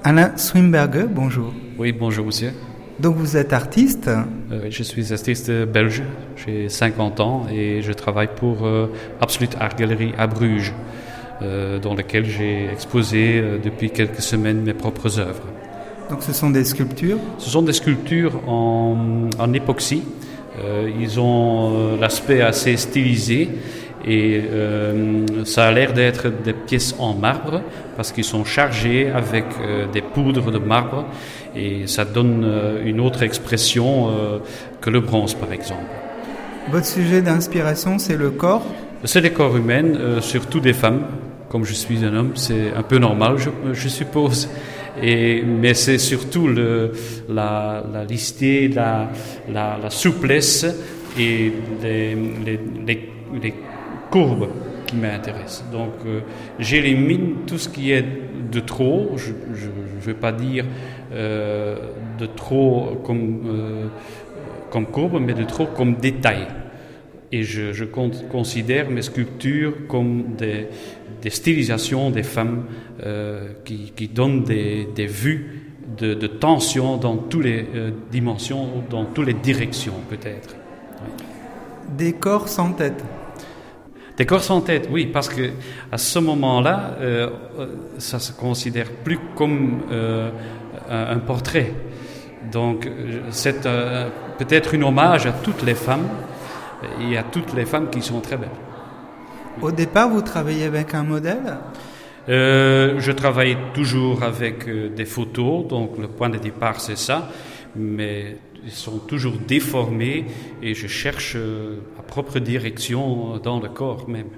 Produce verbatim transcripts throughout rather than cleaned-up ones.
Alain Swimberger, bonjour. Oui, bonjour monsieur. Donc vous êtes artiste. Euh, je suis artiste belge, j'ai cinquante ans et je travaille pour euh, Absolute Art Gallery à Bruges, euh, dans laquelle j'ai exposé euh, depuis quelques semaines mes propres œuvres. Donc ce sont des sculptures? Ce sont des sculptures en, en époxy. Euh, ils ont euh, l'aspect assez stylisé et euh, ça a l'air d'être des pièces en marbre parce qu'ils sont chargés avec euh, des poudres de marbre et ça donne euh, une autre expression euh, que le bronze par exemple. Votre sujet d'inspiration, c'est le corps? C'est les corps humains, euh, surtout des femmes. Comme je suis un homme, c'est un peu normal, je, je suppose. Et, mais c'est surtout le, la, la listée, la, la, la souplesse et les, les, les, les courbes qui m'intéressent. Donc, euh, j'élimine tout ce qui est de trop. Je ne veux pas dire euh, de trop comme, euh, comme courbe, mais de trop comme détail. Et je, je considère mes sculptures comme des, des stylisations des femmes euh, qui, qui donnent des, des vues de, de tension dans toutes les euh, dimensions, dans toutes les directions peut-être. Oui. Des corps sans tête. Des corps sans tête, oui, parce que à ce moment-là, euh, ça se considère plus comme euh, un, un portrait. Donc, c'est euh, peut-être un hommage à toutes les femmes. Et à toutes les femmes qui sont très belles. Au départ, vous travaillez avec un modèle ? euh, Je travaille toujours avec euh, des photos, donc le point de départ c'est ça, mais ils sont toujours déformés et je cherche euh, ma propre direction dans le corps même.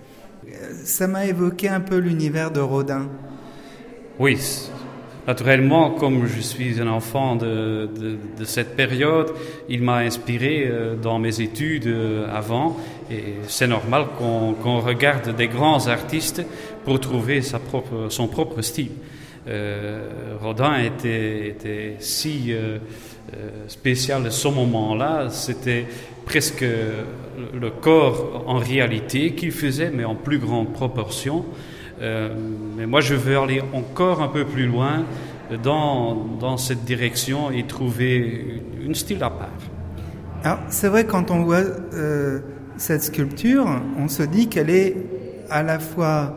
Ça m'a évoqué un peu l'univers de Rodin. Oui, naturellement, comme je suis un enfant de, de, de cette période, il m'a inspiré euh, dans mes études euh, avant. Et c'est normal qu'on, qu'on regarde des grands artistes pour trouver sa propre, son propre style. Euh, Rodin était, était si euh, spécial à ce moment-là. C'était presque le corps en réalité qu'il faisait, mais en plus grande proportion. Euh, mais moi, je veux aller encore un peu plus loin dans, dans cette direction et trouver une style à part. Alors, c'est vrai, quand on voit euh, cette sculpture, on se dit qu'elle est à la fois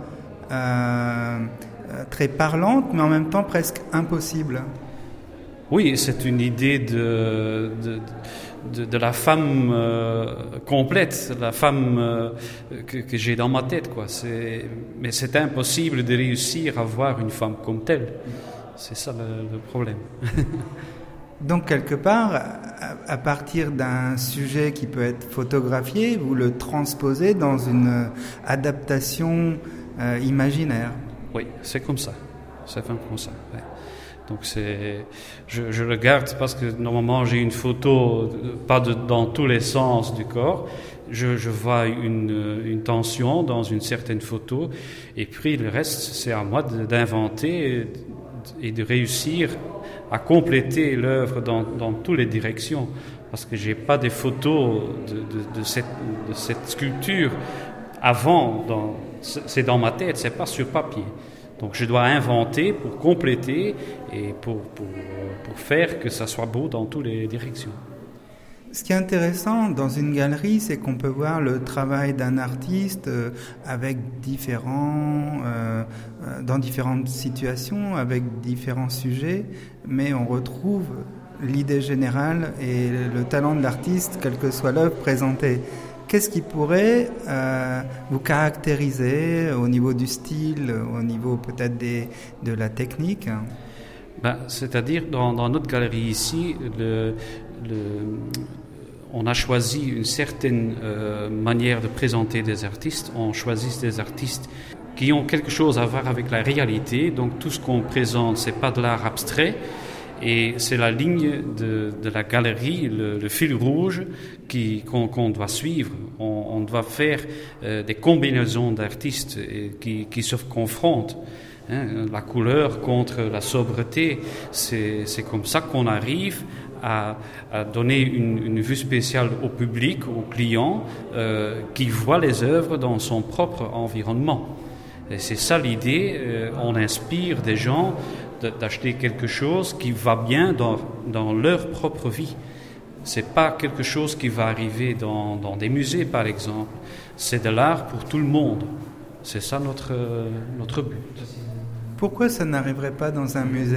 euh, très parlante, mais en même temps presque impossible. Oui, c'est une idée de... de De, de la femme euh, complète, la femme euh, que, que j'ai dans ma tête, quoi. C'est, mais c'est impossible de réussir à voir une femme comme telle. C'est ça le, le problème. Donc, quelque part, à, à partir d'un sujet qui peut être photographié, vous le transposez dans une adaptation euh, imaginaire. Oui, c'est comme ça. C'est comme ça, ouais. Donc c'est, je, je regarde parce que normalement j'ai une photo, pas de, dans tous les sens du corps. Je, je vois une, une tension dans une certaine photo et puis le reste c'est à moi de, d'inventer et de réussir à compléter l'œuvre dans, dans toutes les directions. Parce que j'ai pas des photos de, de, de, cette, de cette sculpture avant, dans, c'est dans ma tête, c'est pas sur papier. Donc je dois inventer pour compléter et pour, pour, pour faire que ça soit beau dans toutes les directions. Ce qui est intéressant dans une galerie, c'est qu'on peut voir le travail d'un artiste avec différents, euh, dans différentes situations, avec différents sujets, mais on retrouve l'idée générale et le talent de l'artiste, quelle que soit l'œuvre présentée. Qu'est-ce qui pourrait euh, vous caractériser au niveau du style, au niveau peut-être des, de la technique ? Ben, c'est-à-dire, dans, dans notre galerie ici, le, le, on a choisi une certaine euh, manière de présenter des artistes. On choisit des artistes qui ont quelque chose à voir avec la réalité. Donc tout ce qu'on présente, c'est pas de l'art abstrait. Et c'est la ligne de, de la galerie, le, le fil rouge qui, qu'on, qu'on doit suivre. On, on doit faire euh, des combinaisons d'artistes et, qui, qui se confrontent. Hein, la couleur contre la sobriété, c'est, c'est comme ça qu'on arrive à, à donner une, une vue spéciale au public, au client, euh, qui voit les œuvres dans son propre environnement. Et c'est ça l'idée, euh, on inspire des gens d'acheter quelque chose qui va bien dans, dans leur propre vie. C'est pas quelque chose qui va arriver dans, dans des musées, par exemple. C'est de l'art pour tout le monde. C'est ça notre, notre but. Pourquoi ça n'arriverait pas dans un musée ?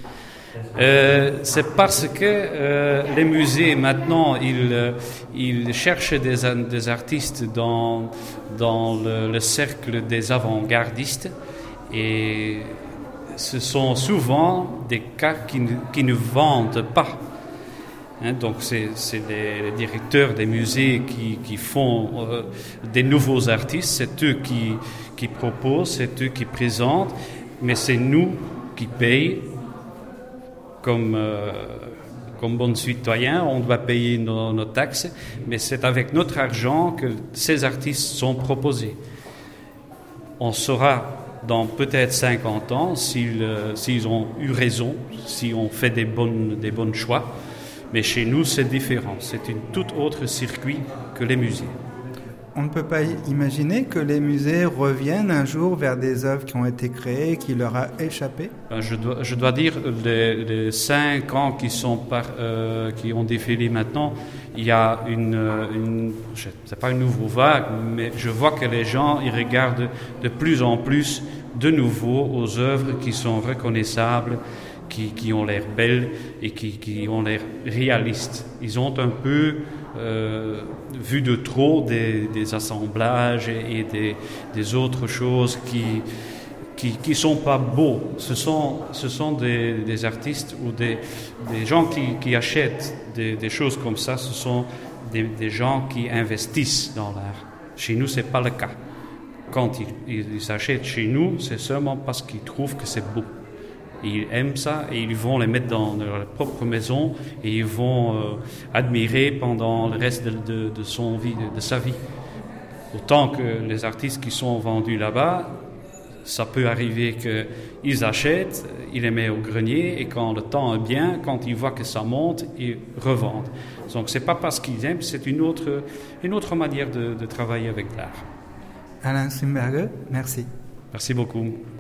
Euh, c'est parce que euh, les musées maintenant ils, ils cherchent des, des artistes dans, dans le, le cercle des avant-gardistes et ce sont souvent des cas qui ne, qui ne vendent pas. Hein, donc c'est, c'est les, les directeurs des musées qui, qui font euh, des nouveaux artistes, c'est eux qui, qui proposent, c'est eux qui présentent, mais c'est nous qui payons. Comme, euh, comme bons citoyens, on doit payer nos, nos taxes, mais c'est avec notre argent que ces artistes sont proposés. On saura dans peut-être cinquante ans s'ils, euh, s'ils ont eu raison, si on fait des bonnes, des bons choix, mais chez nous c'est différent, c'est un tout autre circuit que les musées. On ne peut pas imaginer que les musées reviennent un jour vers des œuvres qui ont été créées, qui leur a échappé ? Ben, je, dois, je dois dire, les, les cinq ans qui, sont par, euh, qui ont défilé maintenant, il y a une, une c'est pas une nouvelle vague, mais je vois que les gens ils regardent de plus en plus de nouveau aux œuvres qui sont reconnaissables, qui, qui ont l'air belles et qui, qui ont l'air réalistes. Ils ont un peu euh, vu de trop des, des assemblages et, et des, des autres choses qui qui qui sont pas beaux. Ce sont ce sont des, des artistes ou des des gens qui, qui achètent des, des choses comme ça. Ce sont des, des gens qui investissent dans l'art. Chez nous, c'est pas le cas. Quand ils, ils achètent chez nous, c'est seulement parce qu'ils trouvent que c'est beau. Ils aiment ça et ils vont les mettre dans leur propre maison et ils vont euh, admirer pendant le reste de, de, de, son vie, de, de sa vie. Autant que les artistes qui sont vendus là-bas, ça peut arriver qu'ils achètent, ils les mettent au grenier et quand le temps est bien, quand ils voient que ça monte, ils revendent. Donc c'est pas parce qu'ils aiment, c'est une autre, une autre manière de, de travailler avec l'art. Alain Sumberger, merci. Merci beaucoup.